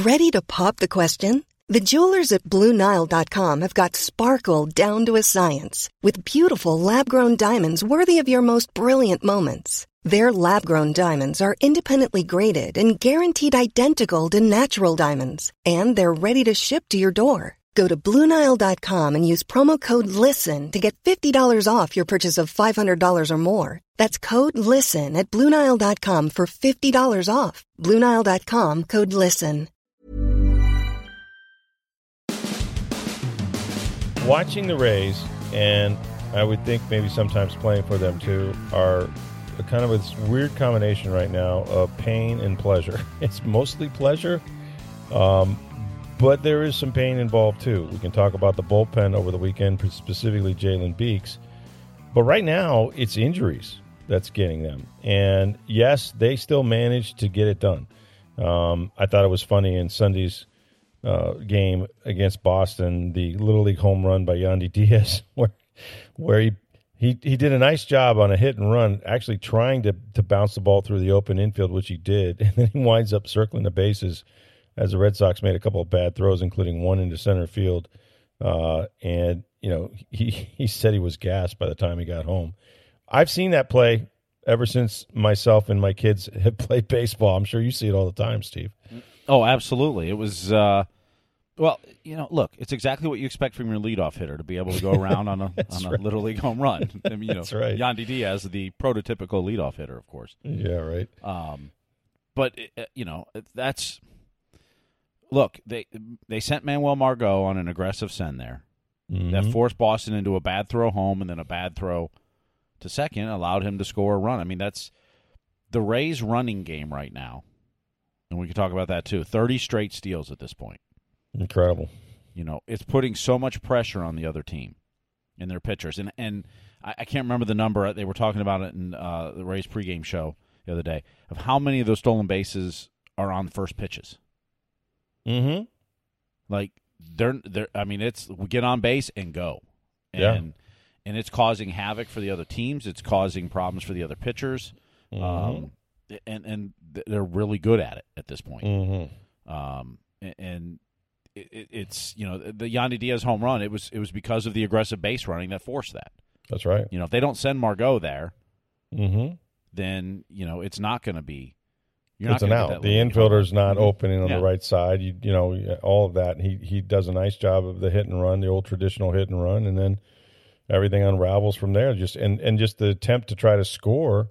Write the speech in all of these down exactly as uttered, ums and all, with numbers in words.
Ready to pop the question? The jewelers at Blue Nile dot com have got sparkle down to a science with beautiful lab-grown diamonds worthy of your most brilliant moments. Their lab-grown diamonds are independently graded and guaranteed identical to natural diamonds, and they're ready to ship to your door. Go to Blue Nile dot com and use promo code LISTEN to get fifty dollars off your purchase of five hundred dollars or more. That's code LISTEN at Blue Nile dot com for fifty dollars off. Blue Nile dot com, code LISTEN. Watching the Rays, and I would think maybe sometimes playing for them too, are a kind of this weird combination right now of pain and pleasure. It's mostly pleasure, um, but there is some pain involved too. We can talk about the bullpen over the weekend, specifically Jalen Beeks. But right now, it's injuries that's getting them. And yes, they still managed to get it done. Um, I thought it was funny in Sunday's uh, game against Boston, the Little League home run by Yandy Diaz, where where he, he he did a nice job on a hit and run, actually trying to, to bounce the ball through the open infield, which he did. And then he winds up circling the bases as the Red Sox made a couple of bad throws, including one into center field. Uh, and, you know, he, he said he was gassed by the time he got home. I've seen that play ever since myself and my kids have played baseball. I'm sure you see it all the time, Steve. Oh, absolutely. It was, uh, well, you know, look, it's exactly what you expect from your leadoff hitter, to be able to go around on a on a right. Little League home run. I mean, you That's know, right. Yandy Diaz, the prototypical leadoff hitter, of course. Yeah, right. Um, but, uh, you know, that's – look, they they sent Manuel Margot on an aggressive send there. Mm-hmm. That forced Boston into a bad throw home and then a bad throw to second, allowed him to score a run. I mean, that's the Rays' running game right now. And we can talk about that too. thirty straight steals at this point. Incredible. You know, it's putting so much pressure on the other team and their pitchers. And and I, I can't remember the number. They were talking about it in uh, the Rays pregame show the other day of how many of those stolen bases are on first pitches. Mm-hmm. Like, they're, they're, I mean, it's we get on base and go. And, Yeah. and it's causing havoc for the other teams. It's causing problems for the other pitchers. Mm-hmm. Um, and, and they're really good at it at this point. Mm-hmm. Um, and it, it's, you know, the Yandy Diaz home run, it was it was because of the aggressive base running that forced that. That's right. You know, if they don't send Margot there, Mm-hmm. then, you know, it's not going to be. You're It's not an gonna get out. that The Little League home infielder's run. not Mhm. opening on Yeah. the right side. You you know, all of that. He he does a nice job of the hit and run, the old traditional hit and run, and then everything unravels from there. Just and, and just the attempt to try to score,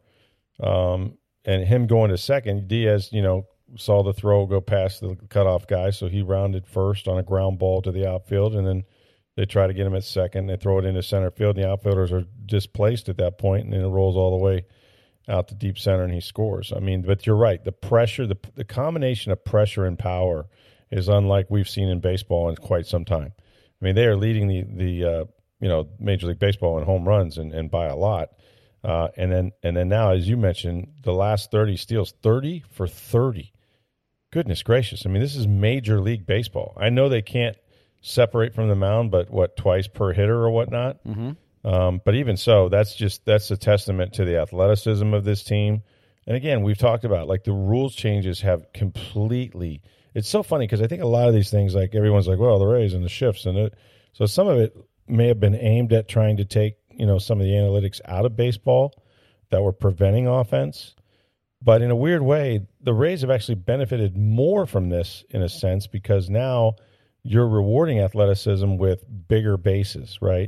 um, and him going to second. Diaz, you know, saw the throw go past the cutoff guy, so he rounded first on a ground ball to the outfield, and then they try to get him at second. They throw it into center field, and the outfielders are displaced at that point, and then it rolls all the way out to deep center, and he scores. I mean, but you're right. The pressure, the the combination of pressure and power is unlike we've seen in baseball in quite some time. I mean, they are leading the the uh, you know Major League Baseball in home runs and, and by a lot. Uh, and then and then now, as you mentioned, the last thirty steals, thirty for thirty. Goodness gracious! I mean, this is Major League Baseball. I know they can't separate from the mound, but what, twice per hitter or whatnot. Mhm. Um, but even so, that's just that's a testament to the athleticism of this team. And again, we've talked about like the rules changes have completely. It's so funny because I think a lot of these things, like everyone's like, well, the Rays and the shifts and it. So some of it may have been aimed at trying to take you know some of the analytics out of baseball that were preventing offense. But in a weird way, the Rays have actually benefited more from this in a sense because now you're rewarding athleticism with bigger bases, right?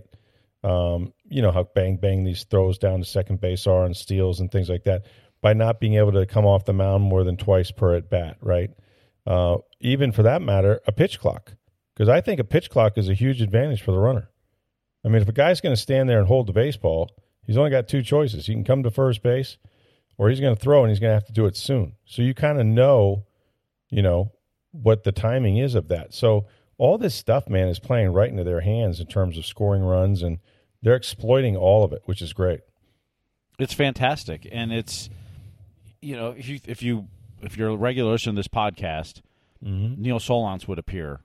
Um, you know how bang, bang these throws down to second base are and steals and things like that by not being able to come off the mound more than twice per at bat, right? Uh, even for that matter, a pitch clock. Because I think a pitch clock is a huge advantage for the runner. I mean, if a guy's going to stand there and hold the baseball, he's only got two choices. He can come to first base or he's going to throw and he's going to have to do it soon. So you kind of know, you know, what the timing is of that. So all this stuff, man, is playing right into their hands in terms of scoring runs, and they're exploiting all of it, which is great. It's fantastic, and it's you know if you if you if you're a regular listener to this podcast, mm-hmm. Neil Solondz would appear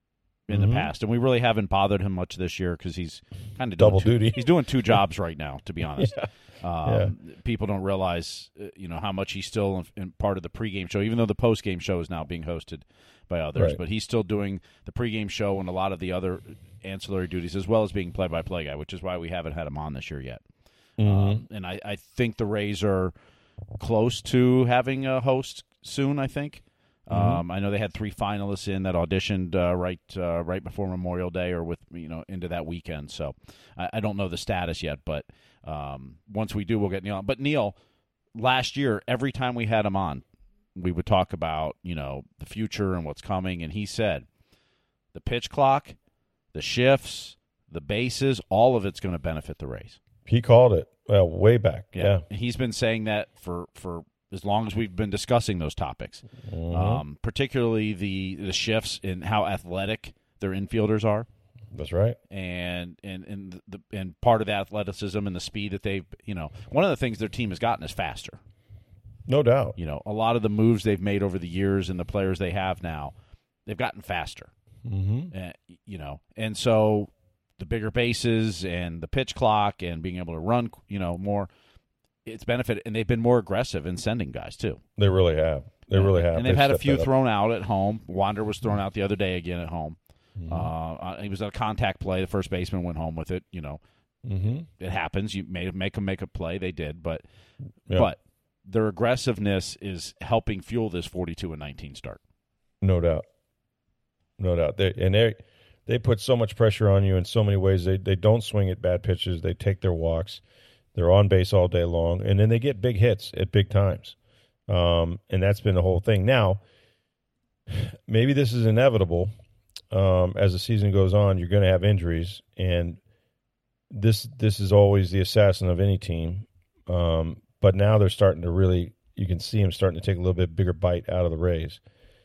in mm-hmm. the past, and we really haven't bothered him much this year because he's kind of double two, duty. He's doing two jobs right now, to be honest. Yeah. Um, yeah. People don't realize, uh, you know, how much he's still in, in part of the pregame show, even though the postgame show is now being hosted by others. Right. But he's still doing the pregame show and a lot of the other ancillary duties, as well as being play-by-play guy, which is why we haven't had him on this year yet. Mm-hmm. Um, and I, I think the Rays are close to having a host soon, I think. Mm-hmm. Um, I know they had three finalists in that auditioned uh, right uh, right before Memorial Day or with you know into that weekend. So I, I don't know the status yet, but um, once we do, we'll get Neil on. But Neil, last year, every time we had him on, we would talk about you know the future and what's coming, and he said the pitch clock, the shifts, the bases, all of it's going to benefit the Rays. He called it well way back. Yeah, yeah. He's been saying that for for. as long as we've been discussing those topics, mm-hmm. um, particularly the, the shifts in how athletic their infielders are. That's right. And and and the and part of the athleticism and the speed that they've, you know, one of the things their team has gotten is faster. No doubt. You know, a lot of the moves they've made over the years and the players they have now, they've gotten faster. Mm-hmm. Uh, you know, and so the bigger bases and the pitch clock and being able to run, you know, more. It's benefited, and they've been more aggressive in sending guys too. They really have. They yeah. really have. And they've, they've had a few up. thrown out at home. Wander was thrown out the other day again at home. Mm-hmm. Uh, he was at a contact play. The first baseman went home with it. You know, mm-hmm. it happens. You may make them make a play. They did, but yeah. but their aggressiveness is helping fuel this forty-two and nineteen start. No doubt, no doubt. They and they they put so much pressure on you in so many ways. They they don't swing at bad pitches. They take their walks. They're on base all day long, and then they get big hits at big times. Um, and that's been the whole thing. Now, maybe this is inevitable. Um, as the season goes on, you're going to have injuries, and this this is always the assassin of any team. Um, but now they're starting to really, you can see them starting to take a little bit bigger bite out of the Rays.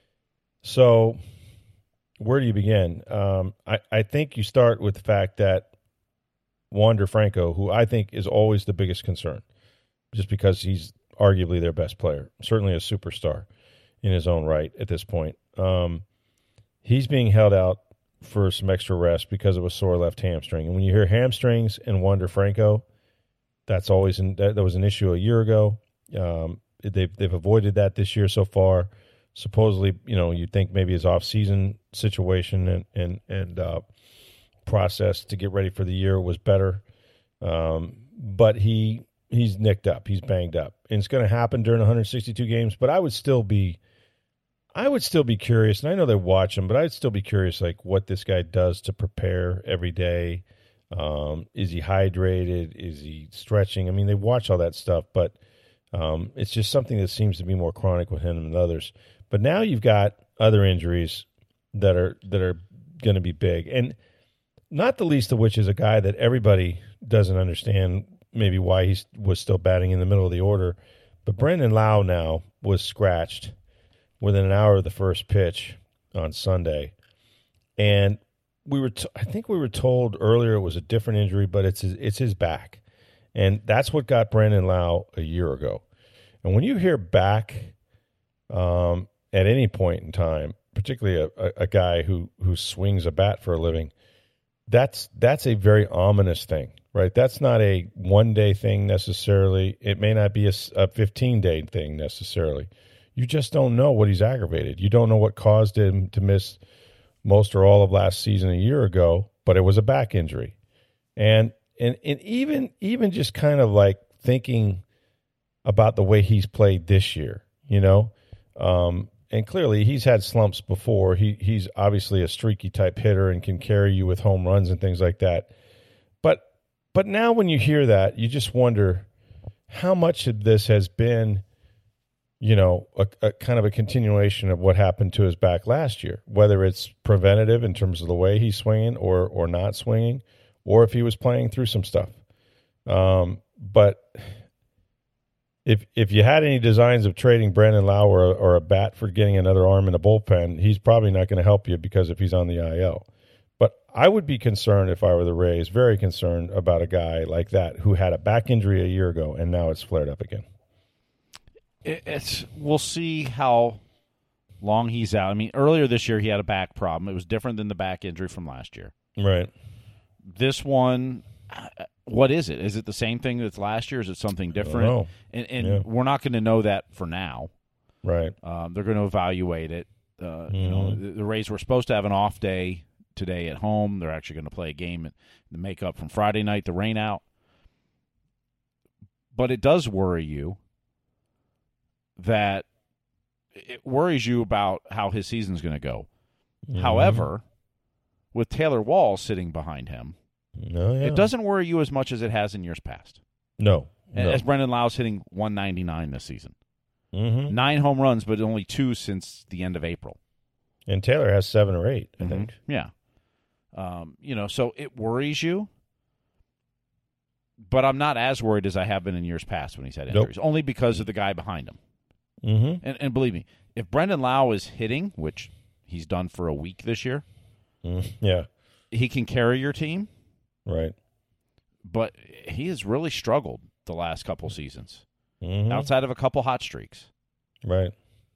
So where do you begin? Um, I, I think you start with the fact that Wander Franco, who I think is always the biggest concern, just because he's arguably their best player, certainly a superstar in his own right at this point. Um, he's being held out for some extra rest because of a sore left hamstring. And when you hear hamstrings and Wander Franco, that's always an, that, that was an issue a year ago. Um, they've they've avoided that this year so far. Supposedly, you know, you'd think maybe his off-season situation and and and uh, process to get ready for the year was better, um, but he he's nicked up, he's banged up, and it's going to happen during one hundred sixty-two games. But I would still be, I would still be curious, and I know they watch him, but I'd still be curious, like what this guy does to prepare every day. Um, is he hydrated? Is he stretching? I mean, they watch all that stuff, but um, it's just something that seems to be more chronic with him than others. But now you've got other injuries that are that are going to be big, and not the least of which is a guy that everybody doesn't understand maybe why he was still batting in the middle of the order. But Brandon Lau now was scratched within an hour of the first pitch on Sunday. And we were, t- I think we were told earlier it was a different injury, but it's his, it's his back. And that's what got Brandon Lau a year ago. And when you hear back um, at any point in time, particularly a, a, a guy who, who swings a bat for a living, That's that's a very ominous thing, right? That's not a one-day thing necessarily. It may not be a, a fifteen-day thing necessarily. You just don't know what he's aggravated. You don't know what caused him to miss most or all of last season a year ago, but it was a back injury. And and, and even even just kind of like thinking about the way he's played this year, you know, um, and clearly he's had slumps before. He he's obviously a streaky type hitter and can carry you with home runs and things like that. But but now when you hear that, you just wonder how much of this has been, you know, a, a kind of a continuation of what happened to his back last year, whether it's preventative in terms of the way he's swinging or or not swinging, or if he was playing through some stuff. Um, but If if you had any designs of trading Brandon Lau or, or a bat for getting another arm in a bullpen, he's probably not going to help you because if he's on the I L. But I would be concerned if I were the Rays, very concerned about a guy like that who had a back injury a year ago and now it's flared up again. It's we'll see how long he's out. I mean, earlier this year he had a back problem. It was different than the back injury from last year. Right. This one, what is it? Is it the same thing that's last year? Is it something different? I don't know. And, and Yeah. we're not going to know that for now. Right. Um, they're going to evaluate it. Uh, mm-hmm. You know, the, the Rays were supposed to have an off day today at home. They're actually going to play a game to make up from Friday night, the rain out. But it does worry you that it worries you about how his season's going to go. Mm-hmm. However, with Taylor Wall sitting behind him, oh, yeah. it doesn't worry you as much as it has in years past. No. no. As Brendan Lau's hitting one ninety-nine this season. Mm-hmm. Nine home runs, but only two since the end of April. And Taylor has seven or eight, I mm-hmm. think. Yeah. Um, you know, so it worries you. But I'm not as worried as I have been in years past when he's had injuries, nope. only because of the guy behind him. Mm-hmm. And, and believe me, if Brendan Lau is hitting, which he's done for a week this year, mm, yeah, he can carry your team. Right. But he has really struggled the last couple seasons, mm-hmm. outside of a couple hot streaks. Right.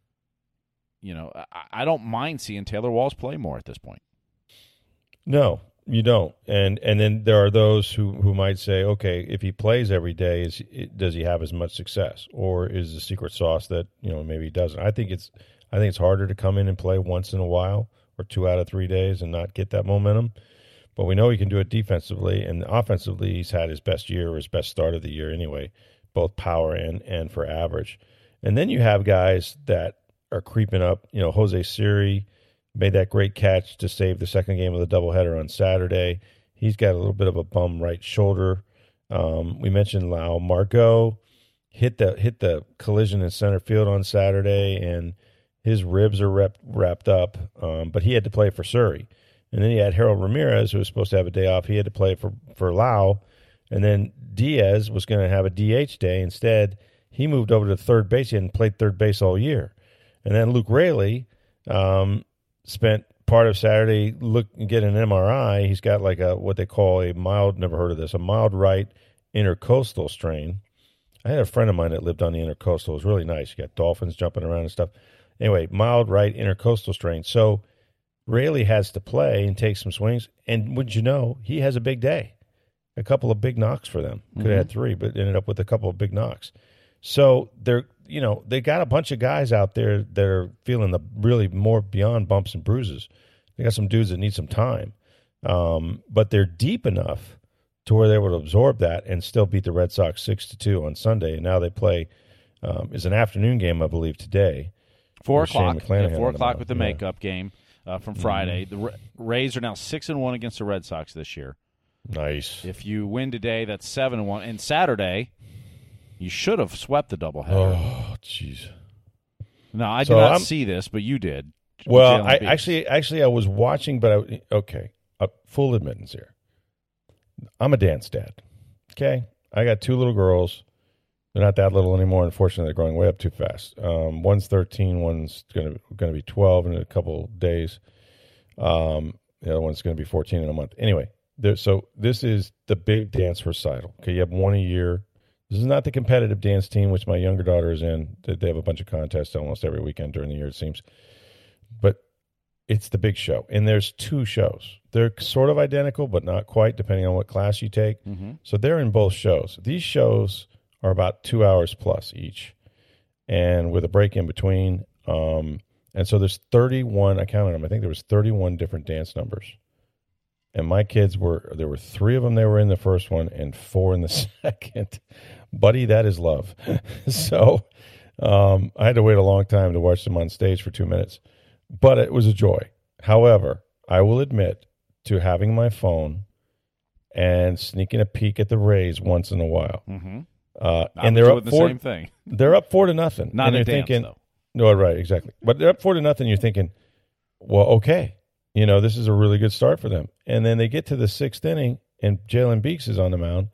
You know, I, I don't mind seeing Taylor Walls play more at this point. No, you don't. And and then there are those who, who might say, okay, if he plays every day, is does he have as much success, or is the secret sauce that you know maybe he doesn't? I think it's I think it's harder to come in and play once in a while or two out of three days and not get that momentum. But we know he can do it defensively, and offensively, he's had his best year or his best start of the year anyway, both power and and for average. And then you have guys that are creeping up. You know, Jose Siri made that great catch to save the second game of the doubleheader on Saturday. He's got a little bit of a bum right shoulder. Um, we mentioned Lau. Margot hit the hit the collision in center field on Saturday, and his ribs are wrapped, wrapped up, um, but he had to play for Surrey. And then he had Harold Ramirez, who was supposed to have a day off. He had to play for, for Lau. And then Diaz was going to have a D H day. Instead, he moved over to third base. He hadn't played third base all year. And then Luke Raley um, spent part of Saturday look getting an M R I. He's got like a what they call a mild, never heard of this, a mild right intercostal strain. I had a friend of mine that lived on the intercostal. It was really nice. You got dolphins jumping around and stuff. Anyway, mild right intercostal strain. So Raley has to play and take some swings. And wouldn't you know, he has a big day. A couple of big knocks for them. Could have mm-hmm. had three, but ended up with a couple of big knocks. So they're, you know, they got a bunch of guys out there that are feeling the really more beyond bumps and bruises. They got some dudes that need some time. Um, but they're deep enough to where they're able to absorb that and still beat the Red Sox six to two on Sunday. And now they play, um, is an afternoon game, I believe, today. Four o'clock. Yeah, four o'clock the with the yeah. makeup game uh, from Friday. Mm-hmm. The Rays are now six and one against the Red Sox this year. Nice. If you win today, that's seven and one. And Saturday, you should have swept the doubleheader. Oh, jeez. No, I so did not I'm, see this, but you did. Well, I actually, actually, I was watching, but I, okay. Uh, full admittance here. I'm a dance dad. Okay, I got two little girls. They're not that little anymore. Unfortunately, they're growing way up too fast. Um, one's thirteen. One's gonna gonna be twelve in a couple of days. Um, the other one's gonna be fourteen in a month. Anyway. There, so this is the big dance recital. Okay, you have one a year. This is not the competitive dance team, which my younger daughter is in. They have a bunch of contests almost every weekend during the year, it seems. But it's the big show. And there's two shows. They're sort of identical, but not quite, depending on what class you take. Mm-hmm. So they're in both shows. These shows are about two hours plus each, and with a break in between. Um, and so there's thirty-one, I counted them, I think there was thirty-one different dance numbers. And my kids were, there were three of them, they were in the first one, and four in the second. Buddy, that is love. so um, I had to wait a long time to watch them on stage for two minutes. But it was a joy. However, I will admit to having my phone and sneaking a peek at the Rays once in a while. Mm-hmm. Uh, and they're up the four, same thing. They're up four to nothing. Not and a you're dance, thinking, though. No, right, exactly. But they're up four to nothing. You're thinking, well, okay. You know, this is a really good start for them. And then they get to the sixth inning, and Jalen Beeks is on the mound.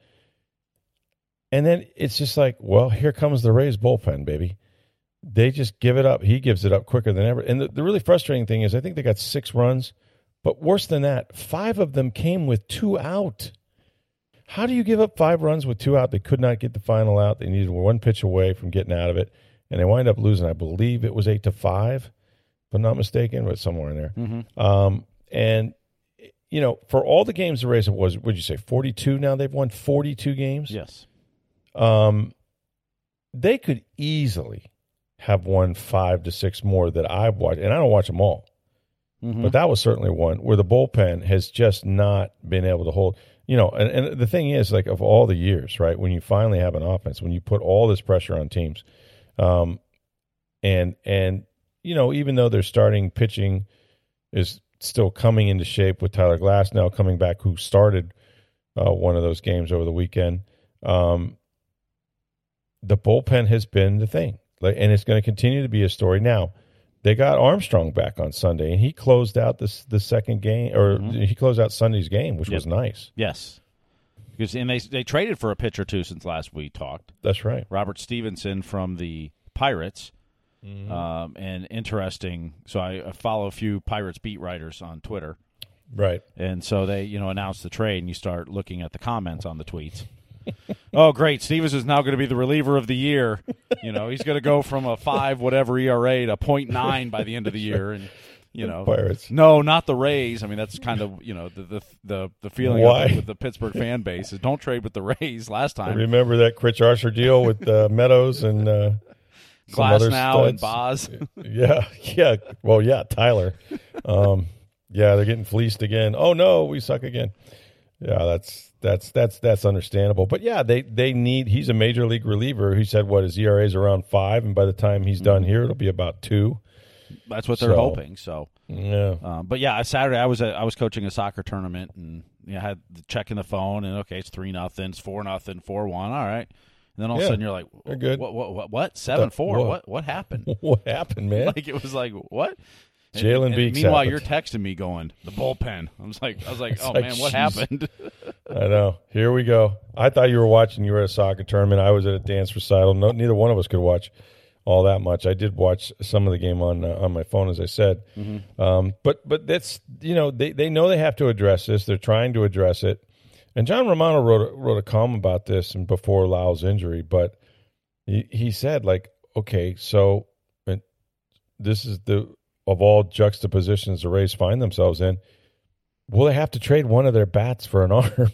And then it's just like, well, here comes the Rays bullpen, baby. They just give it up. He gives it up quicker than ever. And the, the really frustrating thing is I think they got six runs. But worse than that, five of them came with two out. How do you give up five runs with two out? They could not get the final out. They needed one pitch away from getting out of it. And they wind up losing, I believe it was eight to five. If I'm not mistaken, but somewhere in there. Mm-hmm. Um, and, you know, for all the games the Rays have was, would you say forty-two now? They've won forty-two games? Yes. Um, they could easily have won five to six more that I've watched, and I don't watch them all. Mm-hmm. But that was certainly one where the bullpen has just not been able to hold. You know, and, and the thing is, like, of all the years, right, when you finally have an offense, when you put all this pressure on teams, um, and, and you know, even though their starting pitching is still coming into shape with Tyler Glass now coming back, who started uh, one of those games over the weekend, um, the bullpen has been the thing. Like, and it's going to continue to be a story. Now, they got Armstrong back on Sunday, and he closed out this the second game, or mm-hmm. he closed out Sunday's game, which yep. was nice. Yes, because and they they traded for a pitcher too since last we talked. That's right, Robert Stevenson from the Pirates, mm-hmm. um, and interesting. So I, I follow a few Pirates beat writers on Twitter, right? And so they you know announce the trade, and you start looking at the comments on the tweets. Oh, great. Stevens is now going to be the reliever of the year. You know, he's going to go from a five whatever E R A to point nine by the end of the year. And, you know, Pirates. No, not the Rays. I mean, that's kind of, you know, the the the, the feeling Why? Of it with the Pittsburgh fan base is don't trade with the Rays last time. Remember that Chris Archer deal with uh, Meadows and uh, Glass some other now studs? and Boz. yeah, yeah. Well, yeah, Tyler. Um, yeah, they're getting fleeced again. Oh, no, we suck again. Yeah, that's that's that's that's understandable. But yeah, they they need. He's a major league reliever. He said what his E R A is around five, and by the time he's done here, it'll be about two. That's what they're so, hoping. So yeah. Um, but yeah, Saturday I was a, I was coaching a soccer tournament, and you know, I had checking the phone, and okay, it's three nothing, it's four nothing, four one. All right, and then all yeah, of a sudden you're like, they're good. What what what? what? Seven four? What? what what happened? What happened, man? Like it was like what? Jalen Beeks. Meanwhile, happened. you're texting me going the bullpen. I was like, I was like, oh like, man, what geez. happened? I know. Here we go. I thought you were watching. You were at a soccer tournament. I was at a dance recital. No, neither one of us could watch all that much. I did watch some of the game on uh, on my phone, as I said. Mm-hmm. Um, but but that's you know they, they know they have to address this. They're trying to address it. And John Romano wrote a, wrote a column about this and before Lyle's injury. But he he said like, okay, so and this is the of all juxtapositions the Rays find themselves in. Will they have to trade one of their bats for an arm?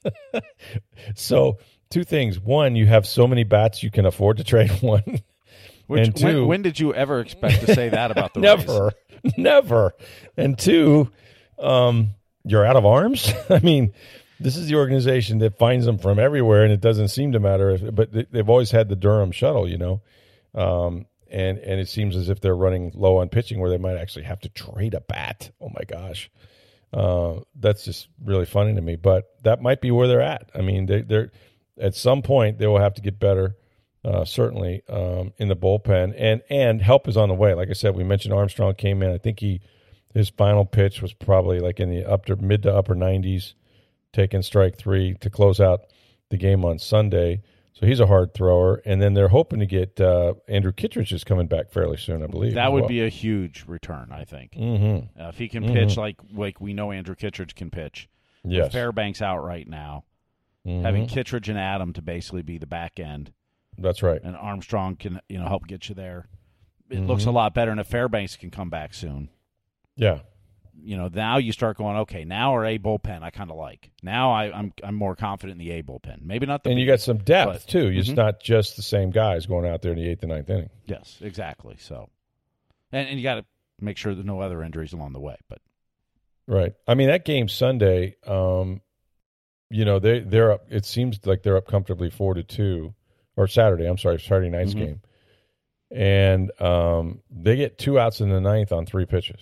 So two things: one, you have so many bats you can afford to trade one. Which, and two, when, when did you ever expect to say that about the never, Rays? Never. And two, um, you're out of arms. I mean, this is the organization that finds them from everywhere, and it doesn't seem to matter. If, but they've always had the Durham shuttle, you know, um, and and it seems as if they're running low on pitching, where they might actually have to trade a bat. Oh my gosh, uh, that's just really funny to me. But that might be where they're at. I mean, they, they're at some point they will have to get better. Uh, certainly um, in the bullpen, and and help is on the way. Like I said, we mentioned Armstrong came in. I think he his final pitch was probably like in the upper mid to upper nineties, taking strike three to close out the game on Sunday. So he's a hard thrower, and then they're hoping to get uh, Andrew Kittredge is coming back fairly soon, I believe. That would well. be a huge return, I think. Mm-hmm. Uh, if he can mm-hmm. pitch like like we know Andrew Kittredge can pitch. Yes. With Fairbanks out right now, mm-hmm. having Kittredge and Adam to basically be the back end. That's right. And Armstrong can, you know, help get you there. It mm-hmm. looks a lot better. And if Fairbanks can come back soon, yeah, you know, now you start going, okay, now our A bullpen I kind of like. Now I, I'm I'm more confident in the A bullpen. Maybe not the and B, you got some depth but, too. Mm-hmm. It's not just the same guys going out there in the eighth and ninth inning. Yes, exactly. So, and and you got to make sure there's no other injuries along the way. But right, I mean that game Sunday, um, you know they they're up. It seems like they're up comfortably four to two. Or Saturday, I'm sorry, Saturday night's mm-hmm. game. And um, they get two outs in the ninth on three pitches.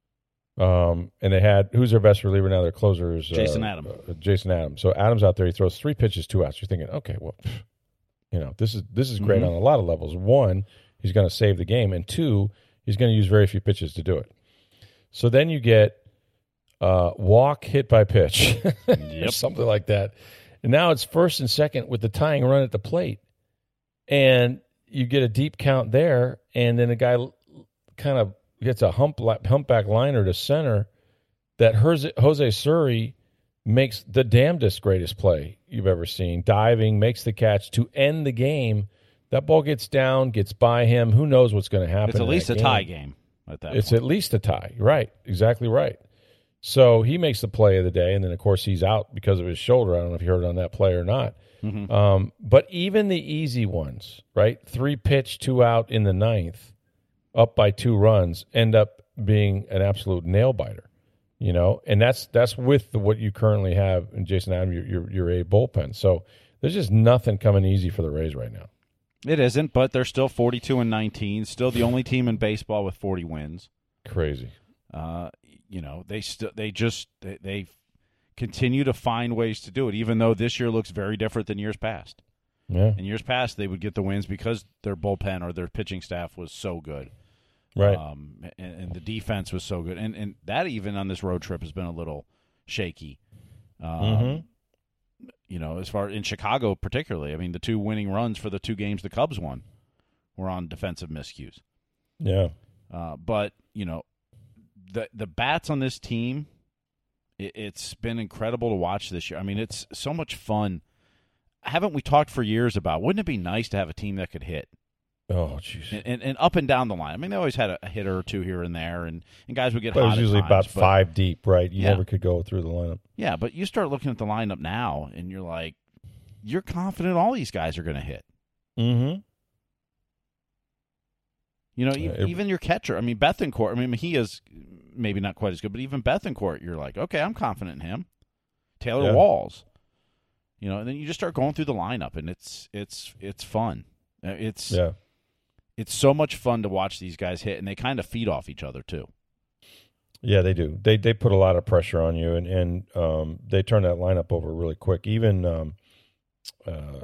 Um, and they had, who's their best reliever now? Their closer is Jason uh, Adams. Uh, Jason Adams. So Adams out there, he throws three pitches, two outs. You're thinking, okay, well, you know, this is this is great mm-hmm. on a lot of levels. One, he's going to save the game. And two, he's going to use very few pitches to do it. So then you get uh, walk hit by pitch, yep. something like that. And now it's first and second with the tying run at the plate. And you get a deep count there, and then a guy kind of gets a hump humpback liner to center that Jose, Jose Suri makes the damnedest greatest play you've ever seen. Diving, makes the catch to end the game. That ball gets down, gets by him. Who knows what's going to happen? It's at least a game. tie game at that It's point. at least a tie. Right. Exactly right. So he makes the play of the day, and then, of course, he's out because of his shoulder. I don't know if you heard on that play or not. Mm-hmm. Um, but even the easy ones, right, three pitch, two out in the ninth, up by two runs, end up being an absolute nail-biter, you know? And that's that's with the, what you currently have in Jason Adam, your, your, your A bullpen. So there's just nothing coming easy for the Rays right now. It isn't, but they're still forty-two and nineteen, still the only team in baseball with forty wins. Crazy. Uh, you know, they still they just they, they continue to find ways to do it, even though this year looks very different than years past. Yeah. In years past, they would get the wins because their bullpen or their pitching staff was so good, right? Um, and, and the defense was so good, and and that even on this road trip has been a little shaky. Um, mm-hmm. You know, as far in Chicago particularly, I mean, the two winning runs for the two games the Cubs won were on defensive miscues. Yeah. Uh, but you know, the the bats on this team, it, it's been incredible to watch this year. I mean, it's so much fun. Haven't we talked for years about, wouldn't it be nice to have a team that could hit? Oh, jeez. And, and, and up and down the line. I mean, they always had a, a hitter or two here and there, and, and guys would get but hot it was at usually times, about but, five deep, right? You yeah. never could go through the lineup. Yeah, but you start looking at the lineup now, and you're like, you're confident all these guys are going to hit. Mm-hmm. You know, Uh, even, it- even your catcher. I mean, Bethancourt, I mean, he is maybe not quite as good, but even Bethancourt, you're like, okay, I'm confident in him. Taylor Yeah. Walls. You know, and then you just start going through the lineup, and it's it's it's fun. Uh, It's Yeah. it's so much fun to watch these guys hit, and they kind of feed off each other too. Yeah, they do. They they put a lot of pressure on you, and and um, they turn that lineup over really quick. Even, um, uh,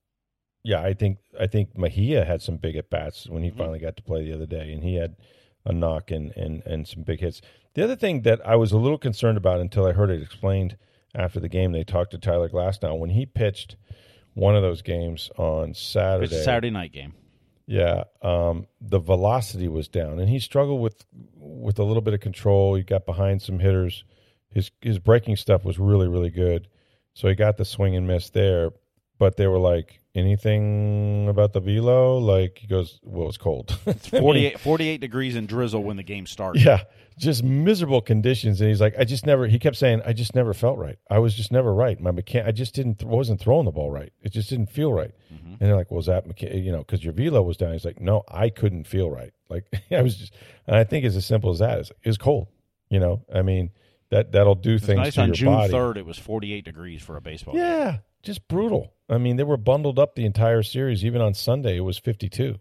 yeah, I think I think Mejia had some big at bats when he Mhm. finally got to play the other day, and he had a knock and and and some big hits. The other thing that I was a little concerned about until I heard it explained after the game, they talked to Tyler Glasnow when he pitched one of those games on Saturday. It's a Saturday night game. Yeah, um, the velocity was down, and he struggled with with a little bit of control. He got behind some hitters. His his breaking stuff was really, really good, so he got the swing and miss there. But they were like, anything about the velo? Like, he goes, well, it's cold. It's forty-eight, forty-eight degrees and drizzle when the game started. Yeah, just miserable conditions. And he's like, I just never, he kept saying, I just never felt right. I was just never right. My mechan- I just didn't, wasn't throwing the ball right. It just didn't feel right. Mm-hmm. And they're like, well, is that, mecha- you know, because your velo was down. He's like, no, I couldn't feel right. Like, I was just, and I think it's as simple as that. It's, it's cold, you know? I mean, that, that'll do It's things nice to on your June body. third, it was forty-eight degrees for a baseball game. Yeah, just brutal. I mean, they were bundled up the entire series. Even on Sunday, it was fifty-two.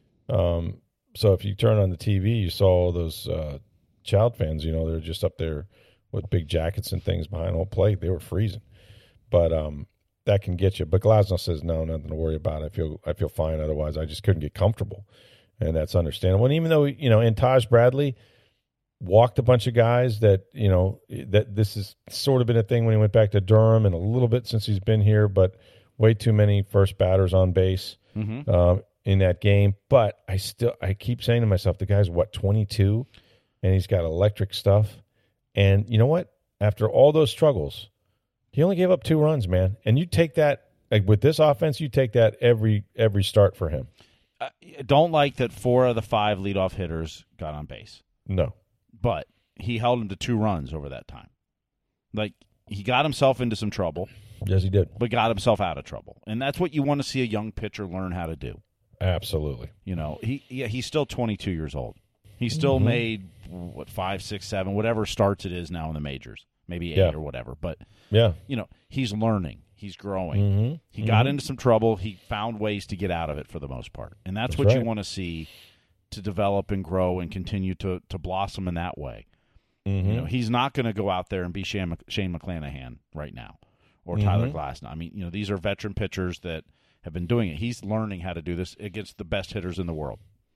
Um, so if you turn on the T V, you saw all those uh, Child fans. You know, they're just up there with big jackets and things behind home plate. They were freezing, but um, that can get you. But Glasnow says, no, nothing to worry about. I feel I feel fine. Otherwise, I just couldn't get comfortable, and that's understandable. And even though you know, and Taj Bradley walked a bunch of guys that, you know, that this has sort of been a thing when he went back to Durham and a little bit since he's been here, but way too many first batters on base Mm-hmm. um, in that game. But I still, I keep saying to myself, the guy's what, twenty-two, and he's got electric stuff. And you know what? After all those struggles, he only gave up two runs, man. And you take that, like with this offense, you take that every every start for him. I don't like that four of the five leadoff hitters got on base. No. But he held him to two runs over that time. Like, he got himself into some trouble, Yes, he did. but got himself out of trouble. And that's what you want to see a young pitcher learn how to do. Absolutely. You know, he yeah, he's still twenty-two years old. He still Mhm. made, what, five, six, seven, whatever starts it is now in the majors. Maybe eight Yeah. or whatever. But, Yeah. you know, he's learning. He's growing. Mm-hmm. He got into some trouble. He found ways to get out of it for the most part. And that's, That's what you right. want to see to develop and grow and continue to, to blossom in that way. Mm-hmm. You know, he's not going to go out there and be Shane, Mc- Shane McClanahan right now or Tyler Mhm. Glasnow. I mean, you know, these are veteran pitchers that have been doing it. He's learning how to do this against the best hitters in the world.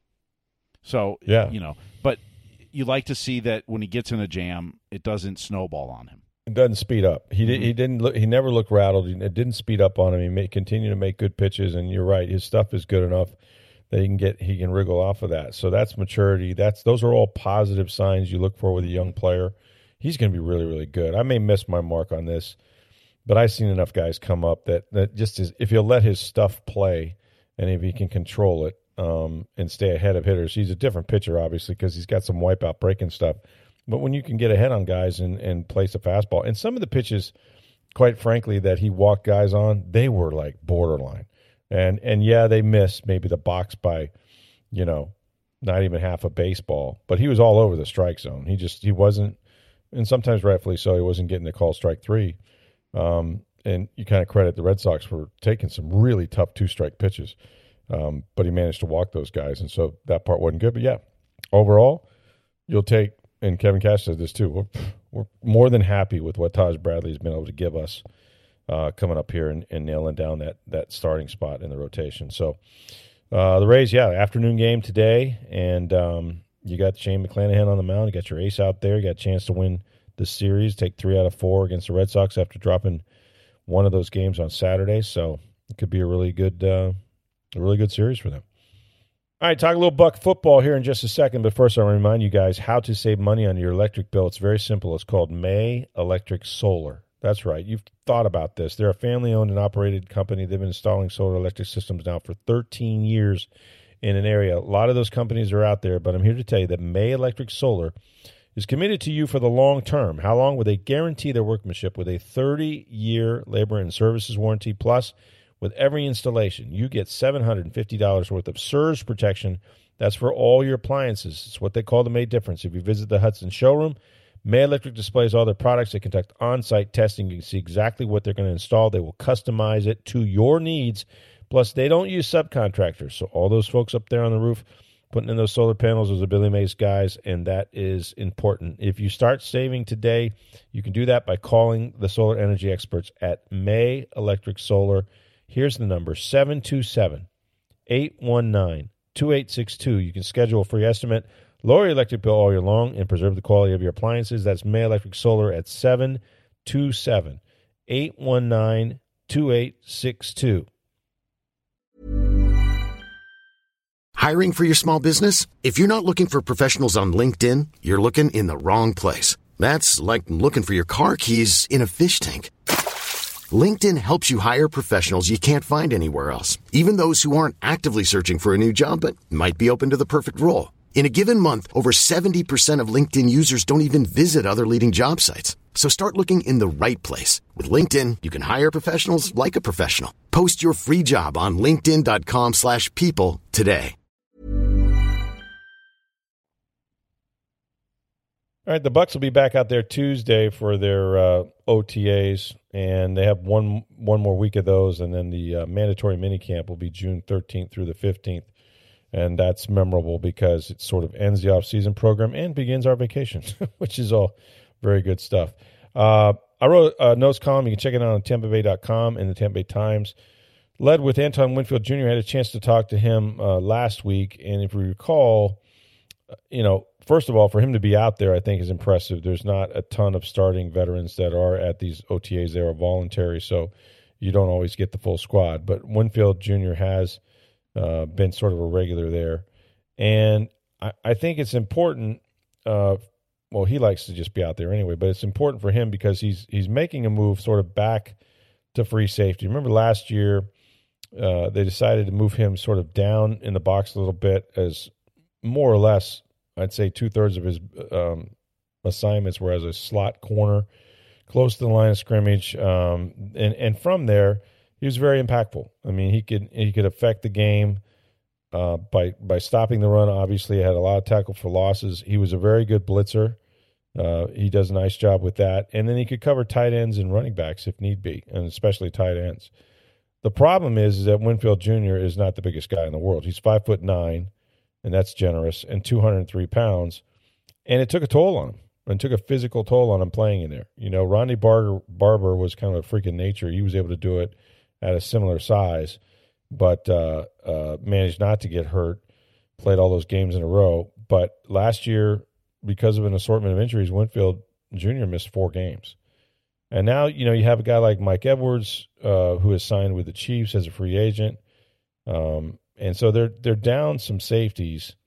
So, Yeah. you know, but you like to see that when he gets in a jam, it doesn't snowball on him. It doesn't speed up. He did, Mhm. he didn't look. He never looked rattled. It didn't speed up on him. He may continue to make good pitches, and you're right. His stuff is good enough that he can get he can wriggle off of that. So that's maturity. That's those are all positive signs you look for with a young player. He's going to be really really good. I may miss my mark on this, but I've seen enough guys come up that that just is, if he'll let his stuff play, and if he can control it um, and stay ahead of hitters, he's a different pitcher obviously because he's got some wipeout breaking stuff. But when you can get ahead on guys and, and place a fastball, and some of the pitches, quite frankly, that he walked guys on, they were like borderline. And, and yeah, they missed maybe the box by, you know, not even half a baseball, but he was all over the strike zone. He just, he wasn't, and sometimes rightfully so, he wasn't getting the call strike three. Um, and you kind of credit the Red Sox for taking some really tough two-strike pitches. Um, but he managed to walk those guys, and so that part wasn't good. But, yeah, overall, you'll take, and Kevin Cash said this too, we're, we're more than happy with what Taj Bradley's been able to give us uh, coming up here and, and nailing down that that starting spot in the rotation. So uh, the Rays, yeah, afternoon game today, and um, you got Shane McClanahan on the mound. You got your ace out there. You got a chance to win the series, take three out of four against the Red Sox after dropping one of those games on Saturday. So it could be a really good uh, – a really good series for them. All right, talk a little Buck football here in just a second, but first I want to remind you guys how to save money on your electric bill. It's very simple. It's called May Electric Solar. That's right. You've thought about this. They're a family-owned and operated company. They've been installing solar electric systems now for thirteen years in an area. A lot of those companies are out there, but I'm here to tell you that May Electric Solar is committed to you for the long term. How long? Will they guarantee their workmanship with a thirty-year labor and services warranty, plus with every installation, you get seven hundred fifty dollars worth of surge protection. That's for all your appliances. It's what they call the May Difference. If you visit the Hudson showroom, May Electric displays all their products. They conduct on-site testing. You can see exactly what they're going to install. They will customize it to your needs. Plus, they don't use subcontractors. So all those folks up there on the roof putting in those solar panels, those are Billy Mays guys, and that is important. If you start saving today, you can do that by calling the solar energy experts at May Electric Solar. Here's the number, seven two seven, eight one nine, two eight six two. You can schedule a free estimate, lower your electric bill all year long, and preserve the quality of your appliances. That's May Electric Solar at seven two seven, eight one nine, two eight six two. Hiring for your small business? If you're not looking for professionals on LinkedIn, you're looking in the wrong place. That's like looking for your car keys in a fish tank. LinkedIn helps you hire professionals you can't find anywhere else, even those who aren't actively searching for a new job but might be open to the perfect role. In a given month, over seventy percent of LinkedIn users don't even visit other leading job sites. So start looking in the right place. With LinkedIn, you can hire professionals like a professional. Post your free job on linkedin.com slash people today. All right, the Bucs will be back out there Tuesday for their uh, O T As, and they have one one more week of those, and then the uh, mandatory minicamp will be June thirteenth through the fifteenth, and that's memorable because it sort of ends the off-season program and begins our vacation, which is all very good stuff. Uh, I wrote a notes column. You can check it out on Tampa Bay dot com and the Tampa Bay Times. Led with Antoine Winfield Junior I had a chance to talk to him uh, last week, and if you recall, you know, first of all, for him to be out there, I think is impressive. There's not a ton of starting veterans that are at these O T As. They are voluntary, so you don't always get the full squad. But Winfield Junior has uh, been sort of a regular there. And I, I think it's important, uh, well, he likes to just be out there anyway, but it's important for him because he's he's making a move sort of back to free safety. Remember last year uh, they decided to move him sort of down in the box a little bit as more or less, I'd say two-thirds of his um, assignments were as a slot corner, close to the line of scrimmage. Um, and, and from there, he was very impactful. I mean, he could he could affect the game uh, by by stopping the run. Obviously, he had a lot of tackle for losses. He was a very good blitzer. Uh, he does a nice job with that. And then he could cover tight ends and running backs if need be, and especially tight ends. The problem is, is that Winfield Junior is not the biggest guy in the world. He's five foot nine. And that's generous, and two hundred three pounds. And it took a toll on him, and took a physical toll on him playing in there. You know, Ronnie Barber, Barber was kind of a freak of nature. He was able to do it at a similar size, but uh, uh, managed not to get hurt, played all those games in a row. But last year, because of an assortment of injuries, Winfield Junior missed four games. And now, you know, you have a guy like Mike Edwards, uh, who has signed with the Chiefs as a free agent. Um And so they're they're down some safeties.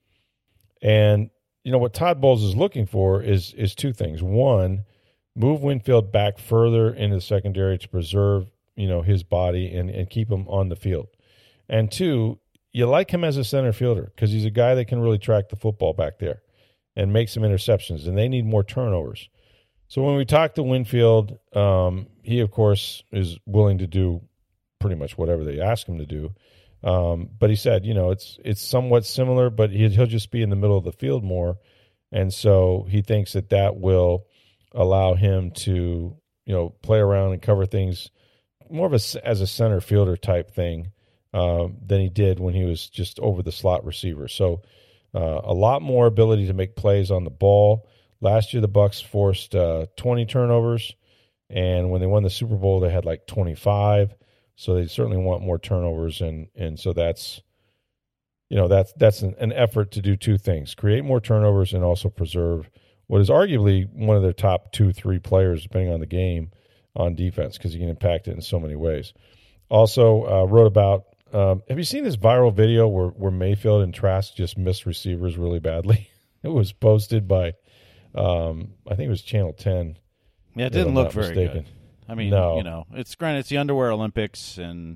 And, you know, what Todd Bowles is looking for is is two things. One, move Winfield back further into the secondary to preserve, you know, his body and, and keep him on the field. And two, you like him as a center fielder because he's a guy that can really track the football back there. and make some interceptions, and they need more turnovers. So when we talk to Winfield, um, he, of course, is willing to do pretty much whatever they ask him to do. Um, but he said, you know, it's it's somewhat similar, but he, he'll just be in the middle of the field more. And so he thinks that that will allow him to, you know, play around and cover things more of a, as a center fielder type thing uh, than he did when he was just over the slot receiver. So uh, a lot more ability to make plays on the ball. Last year, the Bucs forced uh, twenty turnovers, and when they won the Super Bowl, they had like twenty-five. So they certainly want more turnovers, and and so that's, you know, that's that's an, an effort to do two things: create more turnovers and also preserve what is arguably one of their top two, three players, depending on the game, on defense, because you can impact it in so many ways. Also, uh, wrote about. Um, have you seen this viral video where where Mayfield and Trask just missed receivers really badly? It was posted by. Um, I think it was Channel ten. Yeah, it didn't look very mistaken. good. I mean, no. you know, it's granted it's the Underwear Olympics, and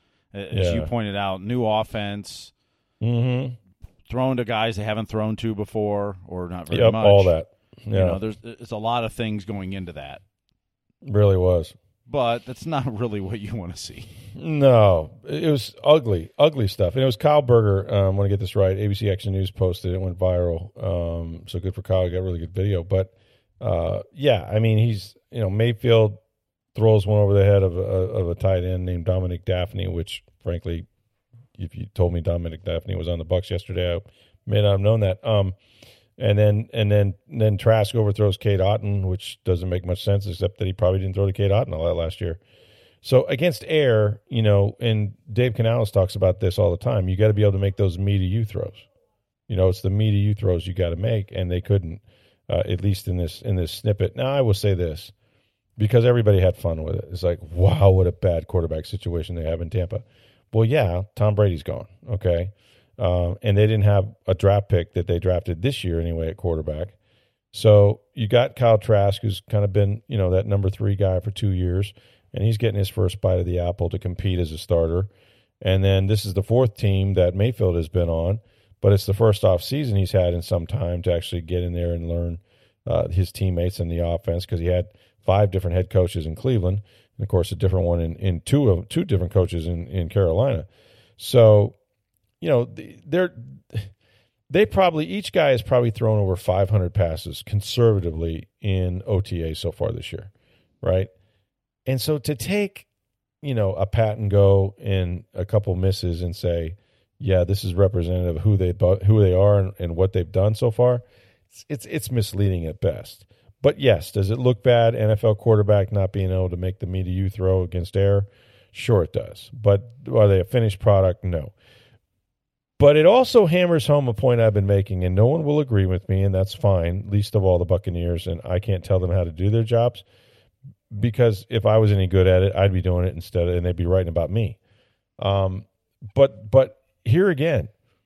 as yeah. you pointed out, new offense, mm-hmm. throwing to guys they haven't thrown to before, or not very yep, much. all that. Yeah. You know, there's there's a lot of things going into that. Really was. But that's not really what you want to see. No, it was ugly, ugly stuff. And it was Kyle Berger. Um, I want to get this right. A B C Action News posted it. It went viral. Um, so good for Kyle. He got a really good video. But, uh, yeah, I mean, he's, you know, Mayfield throws one over the head of a, of a tight end named Dominic Daphne, which, frankly, if you told me Dominic Daphne was on the Bucs yesterday, I may not have known that. Um, and then and then then Trask overthrows Cade Otton, which doesn't make much sense, except that he probably didn't throw to Cade Otton all that last year. So against air, you know, and Dave Canales talks about this all the time, you got to be able to make those me to you throws. You know, it's the me to you throws you got to make, and they couldn't, uh, at least in this in this snippet. Now, I will say this, because everybody had fun with it. It's like, wow, what a bad quarterback situation they have in Tampa. Well, yeah, Tom Brady's gone, okay? Um, and they didn't have a draft pick that they drafted this year anyway at quarterback. So you got Kyle Trask, who's kind of been, you know, that number three guy for two years, and he's getting his first bite of the apple to compete as a starter. And then this is the fourth team that Mayfield has been on, but it's the first off season he's had in some time to actually get in there and learn uh, his teammates and the offense, because he had five different head coaches in Cleveland, and of course a different one in, in two of two different coaches in, in Carolina. So, you know, they're they probably each guy has probably thrown over five hundred passes conservatively in O T A so far this year, right? And so to take, you know, a pat and go and a couple misses and say, yeah, this is representative of who they who they are and, and what they've done so far, it's, it's it's misleading at best. But yes, does it look bad, N F L quarterback not being able to make the me to you throw against air? Sure it does. But are they a finished product? No. But it also hammers home a point I've been making, and no one will agree with me, and that's fine, least of all the Buccaneers, and I can't tell them how to do their jobs, because if I was any good at it, I'd be doing it instead, and they'd be writing about me. Um, but but here again,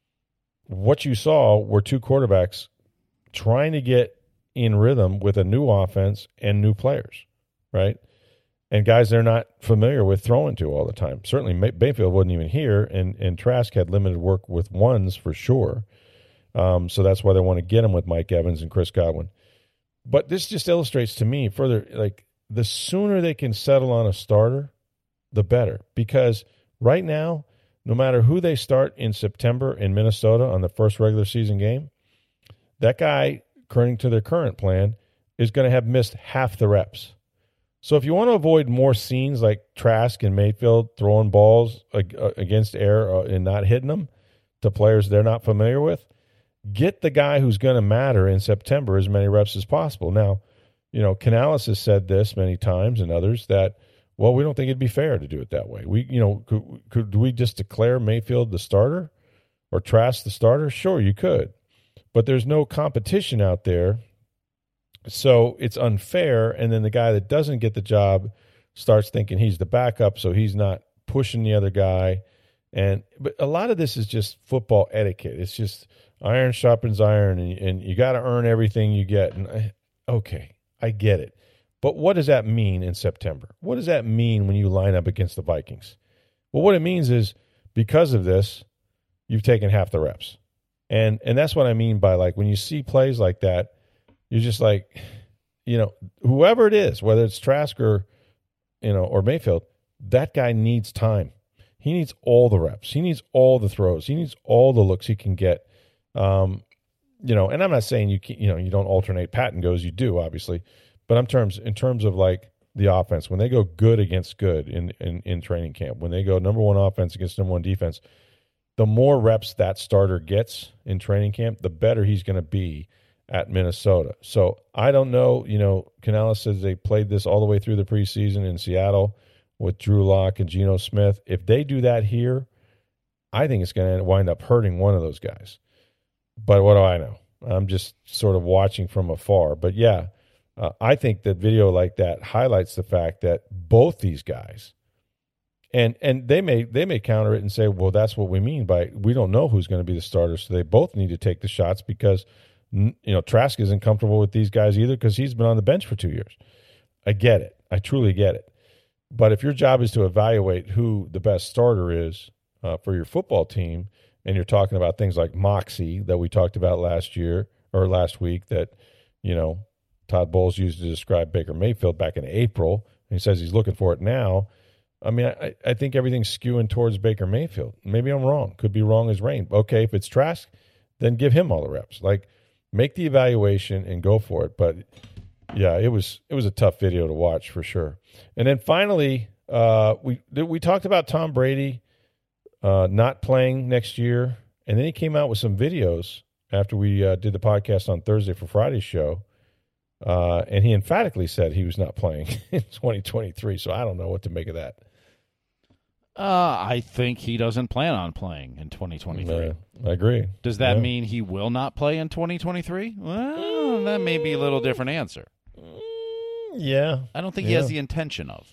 what you saw were two quarterbacks trying to get in rhythm with a new offense and new players, right? And guys they're not familiar with throwing to all the time. Certainly May- Mayfield wasn't even here, and, and Trask had limited work with ones for sure. Um, so that's why they want to get him with Mike Evans and Chris Godwin. But this just illustrates to me further, like, the sooner they can settle on a starter, the better. Because right now, no matter who they start in September in Minnesota on the first regular season game, that guy, according to their current plan, is going to have missed half the reps. So if you want to avoid more scenes like Trask and Mayfield throwing balls against air and not hitting them to players they're not familiar with, get the guy who's going to matter in September as many reps as possible. Now, you know, Canales has said this many times, and others, that, well, we don't think it'd be fair to do it that way. We, you know, could, could we just declare Mayfield the starter or Trask the starter? Sure, you could. But there's no competition out there, so it's unfair, and then the guy that doesn't get the job starts thinking he's the backup, so he's not pushing the other guy. And but a lot of this is just football etiquette. It's just iron sharpens iron, and, and you got to earn everything you get. And okay, I get it. But what does that mean in September? What does that mean when you line up against the Vikings? Well, what it means is because of this, you've taken half the reps. And and that's what I mean by, like, when you see plays like that, you're just like, you know, whoever it is, whether it's Trask or, you know, or Mayfield, that guy needs time. He needs all the reps. He needs all the throws. He needs all the looks he can get. Um, you know, and I'm not saying you can, you know, you don't alternate pat and goes. You do, obviously. But in terms, in terms of, like, the offense, when they go good against good in, in, in training camp, when they go number one offense against number one defense, the more reps that starter gets in training camp, the better he's going to be at Minnesota. So I don't know, you know, Canales says they played this all the way through the preseason in Seattle with Drew Lock and Geno Smith. If they do that here, I think it's going to wind up hurting one of those guys. But what do I know? I'm just sort of watching from afar. But, yeah, uh, I think that video like that highlights the fact that both these guys, And and they may they may counter it and say, well, that's what we mean by we don't know who's going to be the starter, so they both need to take the shots because, you know, Trask isn't comfortable with these guys either because he's been on the bench for two years. I get it. I truly get it. But if your job is to evaluate who the best starter is uh, for your football team, and you're talking about things like moxie that we talked about last year or last week that, you know, Todd Bowles used to describe Baker Mayfield back in April, and he says he's looking for it now. I mean, I, I think everything's skewing towards Baker Mayfield. Maybe I'm wrong. Could be wrong as rain. Okay, if it's Trask, then give him all the reps. Like, make the evaluation and go for it. But, yeah, it was it was a tough video to watch for sure. And then finally, uh, we we talked about Tom Brady uh, not playing next year. And then he came out with some videos after we uh, did the podcast on Thursday for Friday's show. Uh, and he emphatically said he was not playing in twenty twenty-three. So I don't know what to make of that. Uh, I think he doesn't plan on playing in twenty twenty-three. Uh, I agree. Does that yeah. mean he will not play in twenty twenty-three? Well, that may be a little different answer. Yeah. I don't think yeah. he has the intention of.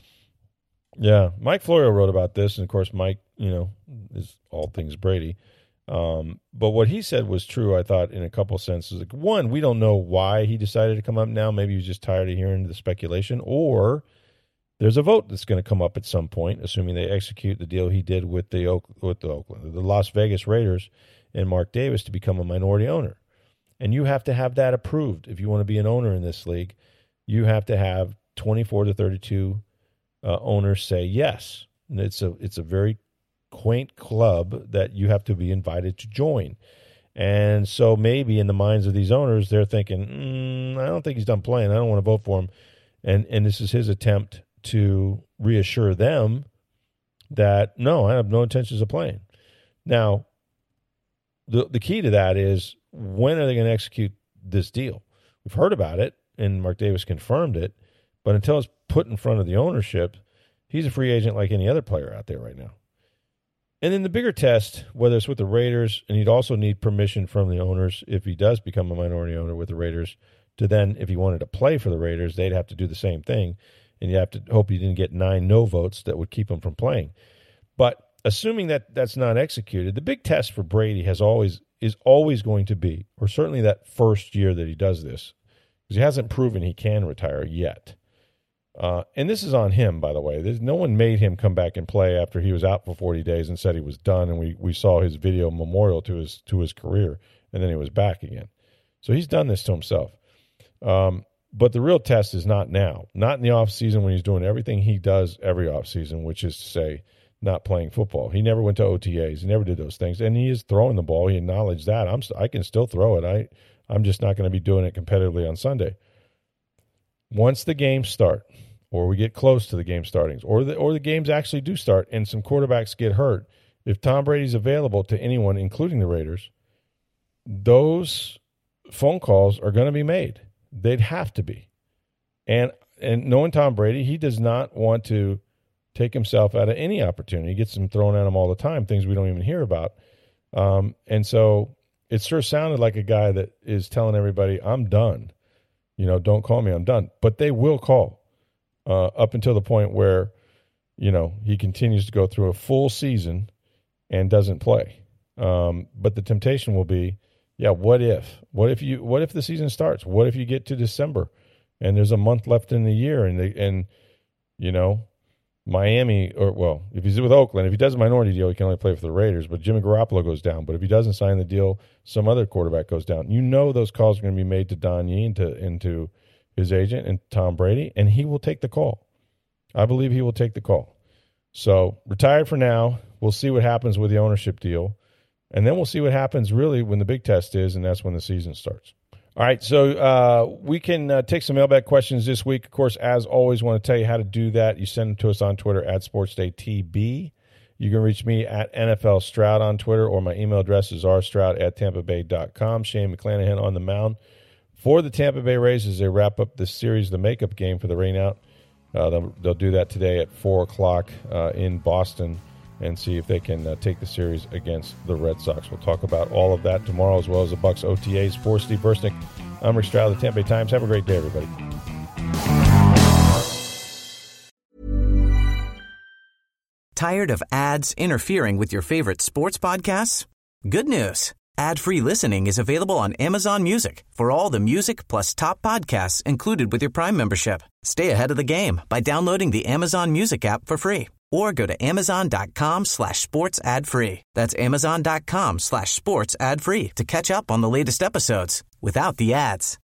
Yeah. Mike Florio wrote about this, and, of course, Mike, you know, is all things Brady. Um, but what he said was true, I thought, in a couple senses. Like, one, we don't know why he decided to come up now. Maybe he was just tired of hearing the speculation, or there's a vote that's going to come up at some point, assuming they execute the deal he did with the Oak, with the Oakland, the Las Vegas Raiders and Mark Davis to become a minority owner. And you have to have that approved. If you want to be an owner in this league, you have to have twenty-four to thirty-two uh, owners say yes. And it's a it's a very quaint club that you have to be invited to join. And so maybe in the minds of these owners, they're thinking, mm, I don't think he's done playing. I don't want to vote for him. And and this is his attempt to reassure them that, no, I have no intentions of playing. Now, the the key to that is, when are they going to execute this deal? We've heard about it, and Mark Davis confirmed it, but until it's put in front of the ownership, he's a free agent like any other player out there right now. And then the bigger test, whether it's with the Raiders, and he'd also need permission from the owners if he does become a minority owner with the Raiders, to then, if he wanted to play for the Raiders, they'd have to do the same thing, and you have to hope he didn't get nine no votes that would keep him from playing. But assuming that that's not executed, the big test for Brady has always is always going to be, or certainly that first year that he does this, because he hasn't proven he can retire yet. Uh, and this is on him, by the way. There's, no one made him come back and play after he was out for forty days and said he was done, and we, we saw his video memorial to his to his career, and then he was back again. So he's done this to himself. Um, but the real test is not now, not in the offseason when he's doing everything he does every offseason, which is to say not playing football. He never went to O T As. He never did those things, and he is throwing the ball. He acknowledged that. I'm I can still throw it. I, I'm just not going to be doing it competitively on Sunday. Once the games start, or we get close to the game startings, or the or the games actually do start and some quarterbacks get hurt, if Tom Brady's available to anyone, including the Raiders, those phone calls are going to be made. They'd have to be. And and knowing Tom Brady, he does not want to take himself out of any opportunity. He gets them thrown at him all the time, things we don't even hear about. Um, and so it sure sounded like a guy that is telling everybody, I'm done. You know, don't call me, I'm done. But they will call uh, up until the point where, you know, he continues to go through a full season and doesn't play. Um, but the temptation will be, yeah, what if? What if you? What if the season starts? What if you get to December and there's a month left in the year and they, and you know, Miami, or well, if he's with Oakland, if he does a minority deal, he can only play for the Raiders, but Jimmy Garoppolo goes down. But if he doesn't sign the deal, some other quarterback goes down. You know those calls are going to be made to Don Yee and to, into his agent and Tom Brady, and he will take the call. I believe he will take the call. So retired for now. We'll see what happens with the ownership deal, and then we'll see what happens really when the big test is, and that's when the season starts. All right, so uh, we can uh, take some mailbag questions this week. Of course, as always, want to tell you how to do that. You send them to us on Twitter at SportsDayTB. You can reach me at N F L Stroud on Twitter, or my email address is r stroud at tampa bay dot com. Shane McClanahan on the mound for the Tampa Bay Rays as they wrap up this series, the makeup game for the rainout. Uh, they'll, they'll do that today at four o'clock uh, in Boston and see if they can uh, take the series against the Red Sox. We'll talk about all of that tomorrow, as well as the Bucs O T As. For Steve Versnick, I'm Rick Stroud of the Tampa Bay Times. Have a great day, everybody. Tired of ads interfering with your favorite sports podcasts? Good news. Ad-free listening is available on Amazon Music for all the music plus top podcasts included with your Prime membership. Stay ahead of the game by downloading the Amazon Music app for free, or go to amazon.com slash sports ad free. That's amazon.com slash sports ad free to catch up on the latest episodes without the ads.